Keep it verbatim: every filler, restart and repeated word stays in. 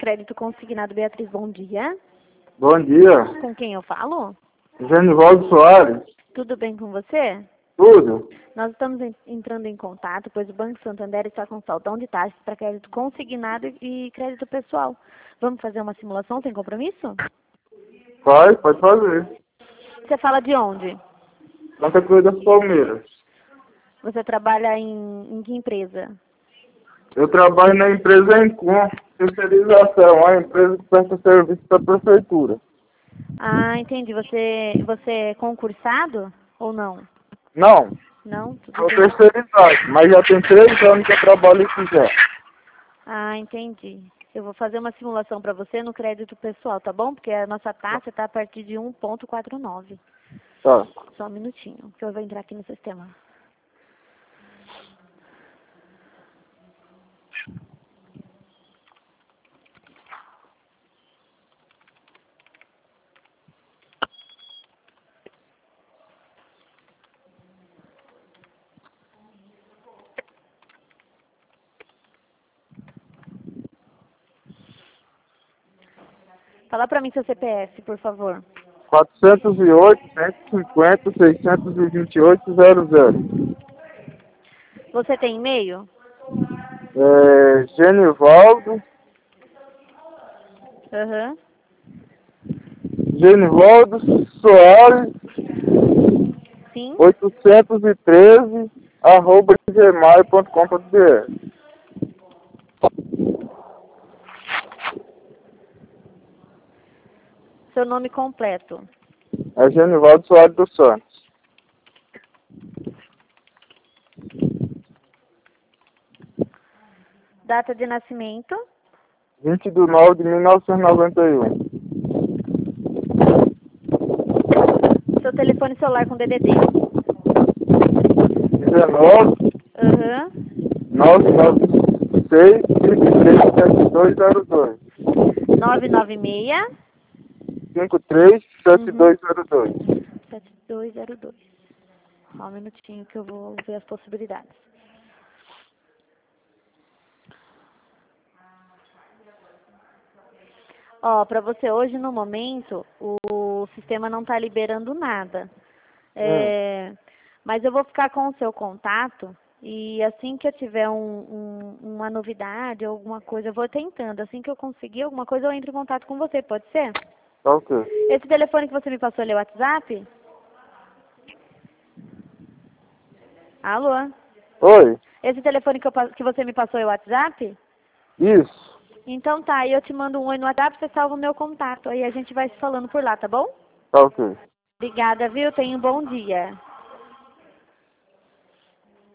Crédito Consignado, Beatriz, bom dia. Bom dia. Com quem eu falo? Genivaldo Soares. Tudo bem com você? Tudo? Nós estamos en- entrando em contato, pois o Banco Santander está com saltão de taxas para crédito consignado e crédito pessoal. Vamos fazer uma simulação sem compromisso? Faz, pode fazer. Você fala de onde? Santa Cruz das Palmeiras. Você trabalha em, em que empresa? Eu trabalho na empresa Encom, terceirização, a empresa que presta serviço para a prefeitura. Ah, entendi. Você, você é concursado ou não? Não, Não? Tudo sou bem. terceirizado, mas já tem três anos que eu trabalho aqui já. Ah, entendi. Eu vou fazer uma simulação para você no crédito pessoal, tá bom? Porque a nossa taxa está a partir de um ponto quatro nove. Tá. Só um minutinho, que eu vou entrar aqui no sistema. Fala para mim seu C P F, por favor. quatrocentos e oito, cento e cinquenta, seiscentos e vinte e oito, zero zero. Você tem e-mail? É, Genivaldo, Aham. Genivaldo Soares, Sim? oitocentos e treze, arroba gmail ponto com ponto br. Seu nome completo. É Genivaldo Soares dos Santos. Data de nascimento? vinte de nove de mil novecentos e noventa e um. Seu telefone celular com D D D? dezenove, Aham. nove nove seis, cinco três sete dois zero dois. nove nove seis, cinco três sete dois zero dois. sete dois zero dois. Só um minutinho que eu vou ver as possibilidades. Ó, para você hoje, no momento, o sistema não está liberando nada. É, mas eu vou ficar com o seu contato e assim que eu tiver um, um, uma novidade, alguma coisa, eu vou tentando. Assim que eu conseguir alguma coisa, eu entro em contato com você, pode ser? Tá ok. Esse telefone que você me passou, ele é o WhatsApp? Alô? Oi? Esse telefone que, eu, pa- que você me passou é o WhatsApp? Isso. Então tá, aí eu te mando um oi no WhatsApp, você salva o meu contato. Aí a gente vai se falando por lá, tá bom? Tá ok. Obrigada, viu? Tenha um bom dia.